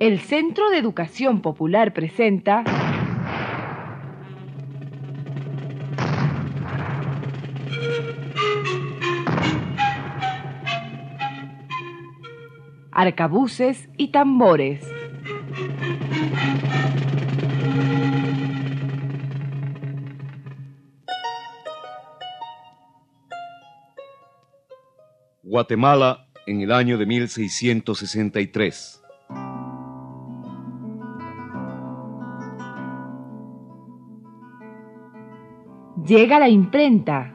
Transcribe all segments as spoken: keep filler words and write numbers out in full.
El Centro de Educación Popular presenta... Arcabuces y tambores. Guatemala en el año de mil seiscientos sesenta y tres. Llega la imprenta.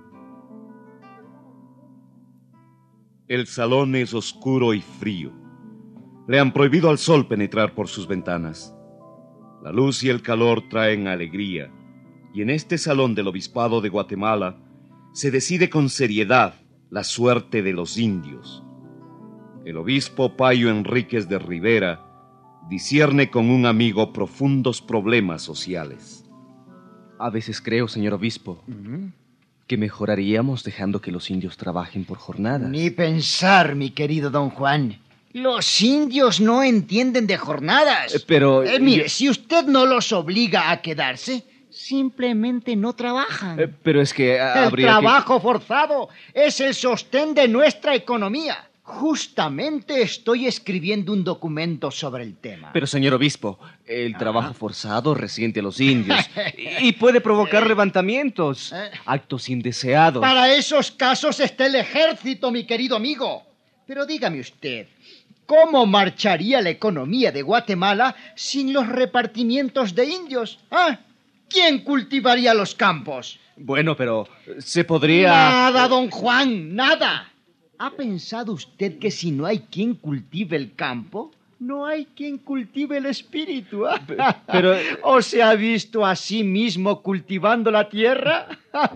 El salón es oscuro y frío. Le han prohibido al sol penetrar por sus ventanas. La luz y el calor traen alegría, y en este salón del Obispado de Guatemala se decide con seriedad la suerte de los indios. El obispo Payo Enríquez de Rivera discierne con un amigo profundos problemas sociales. A veces creo, señor obispo, uh-huh. que mejoraríamos dejando que los indios trabajen por jornadas. Ni pensar, mi querido don Juan. Los indios no entienden de jornadas. Eh, pero... Eh, mire, yo... si usted no los obliga a quedarse, simplemente no trabajan. Eh, pero es que habría El trabajo que... forzado es el sostén de nuestra economía. Justamente estoy escribiendo un documento sobre el tema. Pero, señor obispo, el trabajo ah. forzado resiente a los indios y puede provocar levantamientos, actos indeseados. Para esos casos está el ejército, mi querido amigo. Pero dígame usted, ¿cómo marcharía la economía de Guatemala sin los repartimientos de indios? ¿Ah? ¿Quién cultivaría los campos? Bueno, pero se podría... Nada, don Juan, nada. ¿Ha pensado usted que si no hay quien cultive el campo, no hay quien cultive el espíritu? ¿eh? Pero... ¿O se ha visto a sí mismo cultivando la tierra?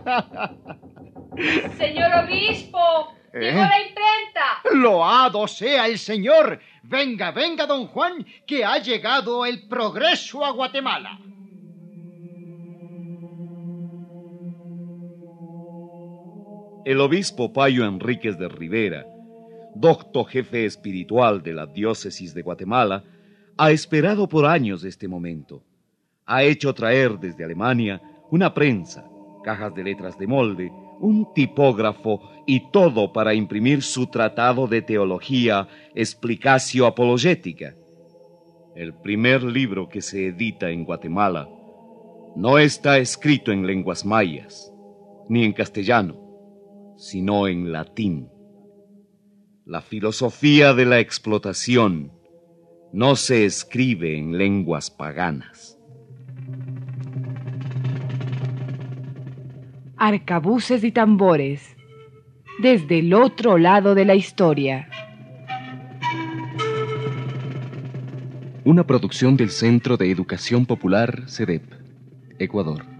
Señor obispo, ¿Eh? llegó la imprenta. ¡Loado sea el Señor! Venga, venga, don Juan, que ha llegado el progreso a Guatemala. El obispo Payo Enríquez de Rivera, docto jefe espiritual de la diócesis de Guatemala, ha esperado por años este momento. Ha hecho traer desde Alemania una prensa, cajas de letras de molde, un tipógrafo y todo para imprimir su tratado de teología Explicatio Apologetica. El primer libro que se edita en Guatemala no está escrito en lenguas mayas, ni en castellano, sino en latín. La filosofía de la explotación no se escribe en lenguas paganas. Arcabuces y tambores, desde el otro lado de la historia. Una producción del Centro de Educación Popular, C E D E P, Ecuador.